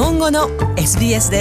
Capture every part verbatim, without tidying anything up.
本語の エスビーエス です。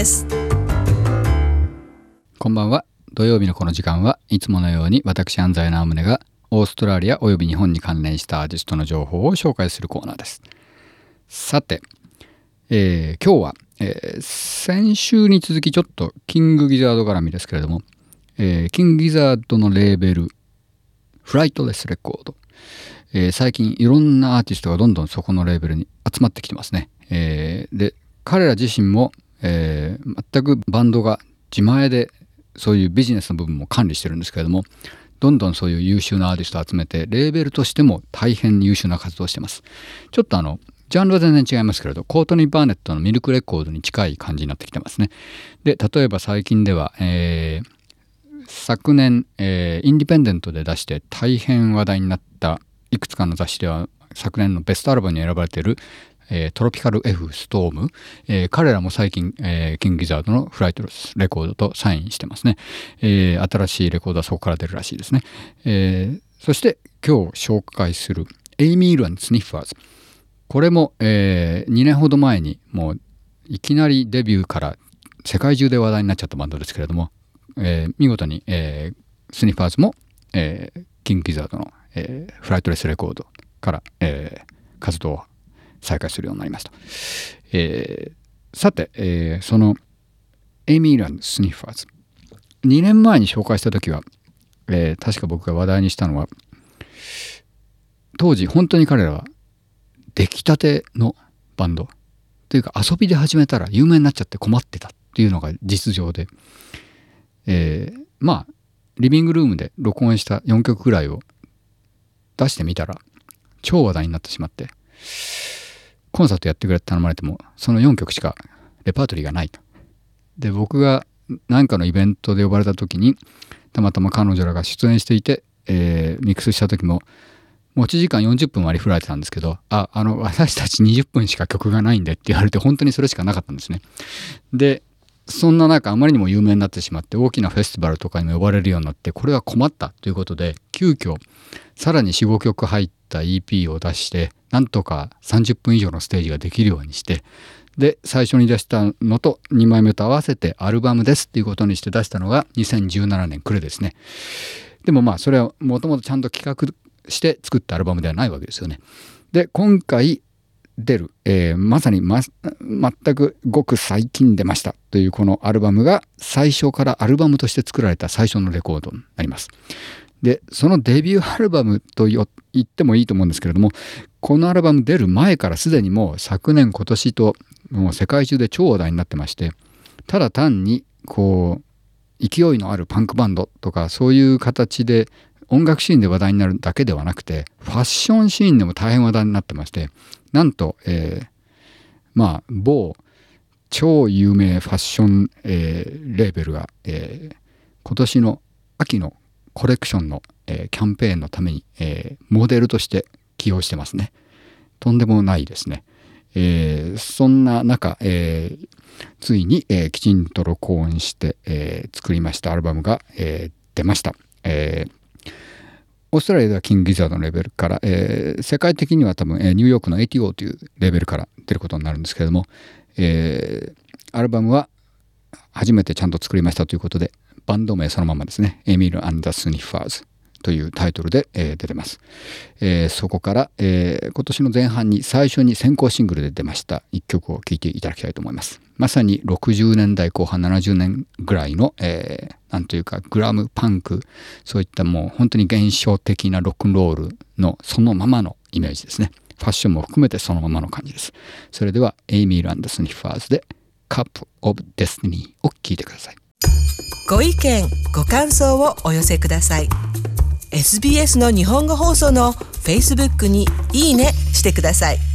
こんばんは。土曜日のこの時間はいつものように私安西直宗がオーストラリアおよび日本に関連したアーティストの情報を紹介するコーナーです。さて、えー、今日は、えー、先週に続きちょっとキングギザード絡みですけれども、えー、キングギザードのレーベルフライトレスレコード、えー、最近いろんなアーティストがどんどんそこのレーベルに集まってきてますね。えー、で彼ら自身も、えー、全くバンドが自前でそういうビジネスの部分も管理してるんですけれども、どんどんそういう優秀なアーティストを集めてレーベルとしても大変優秀な活動をしてます。ちょっとあのジャンルは全然違いますけれど、コートニー・バーネットのミルクレコードに近い感じになってきてますね。で例えば最近では、えー、昨年、えー、インディペンデントで出して大変話題になったいくつかの雑誌では昨年のベストアルバムに選ばれている、えー、トロピカル F ストーム、えー、彼らも最近、えー、キングギザードのフライトレスレコードとサインしてますね。えー、新しいレコードはそこから出るらしいですね。えー、そして今日紹介するエイミール&スニッファーズ、これも、えー、にねんほど前にもういきなりデビューから世界中で話題になっちゃったバンドですけれども、えー、見事に、えー、スニッファーズも、えー、キングギザードの、えー、フライトレスレコードから、えー、活動を再開するようになりました。えー、さて、えー、そのエイミール&スニッファーズ、にねんまえに紹介した時は、えー、確か僕が話題にしたのは、当時本当に彼らは出来たてのバンドというか遊びで始めたら有名になっちゃって困ってたっていうのが実情で、えー、まあリビングルームで録音したよんきょくぐらいを出してみたら超話題になってしまって、コンサートやってくれって頼まれてもそのよんきょくしかレパートリーがないと。で僕が何かのイベントで呼ばれた時にたまたま彼女らが出演していて、えー、ミックスした時も持ち時間よんじゅっぷん割り振られてたんですけど、あ、あの私たちにじゅっぷんしか曲がないんでって言われて、本当にそれしかなかったんですね。でそんな中あまりにも有名になってしまって大きなフェスティバルとかにも呼ばれるようになって、これは困ったということで急遽さらに よん,ご 曲入った イーピー を出して、なんとかさんじゅっぷん以上のステージができるようにして、で最初に出したのとにまいめと合わせてアルバムですっていうことにして出したのがにせんじゅうななねん暮れですね。でもまあそれはもともとちゃんと企画して作ったアルバムではないわけですよね。で今回出る、えー、まさに、ま、全くごく最近出ましたというこのアルバムが最初からアルバムとして作られた最初のレコードになります。でそのデビューアルバムと言ってもいいと思うんですけれども、このアルバム出る前からすでにもう昨年今年ともう世界中で超話題になってまして、ただ単にこう勢いのあるパンクバンドとかそういう形で音楽シーンで話題になるだけではなくて、ファッションシーンでも大変話題になってまして、なんと、えー、まあ某超有名ファッション、えー、レーベルが、えー、今年の秋のコレクションの、えー、キャンペーンのために、えー、モデルとして起用してますね。とんでもないですね。えー、そんな中、えー、ついに、えー、きちんと録音して、えー、作りましたアルバムが、えー、出ました。えーオーストラリアではキングギザードのレベルから、えー、世界的には多分、えー、ニューヨークの エーティーオー というレベルから出ることになるんですけれども、えー、アルバムは初めてちゃんと作りましたということで、バンド名そのままですね、エイミール&スニッファーズというタイトルで、えー、出てます。えー、そこから、えー、今年の前半に最初に先行シングルで出ましたいっきょくを聴いていただきたいと思います。まさにろくじゅうねんだいこう半ななじゅうねんぐらいの、えー、なんというかグラムパンク、そういったもう本当に現象的なロックンロールのそのままのイメージですね。ファッションも含めてそのままの感じです。それではエイミール&スニッファーズで Cup of Destiny を聴いてください。 ご意見ご感想をお寄せください。 エスビーエス の日本語放送の Facebook にいいねしてください。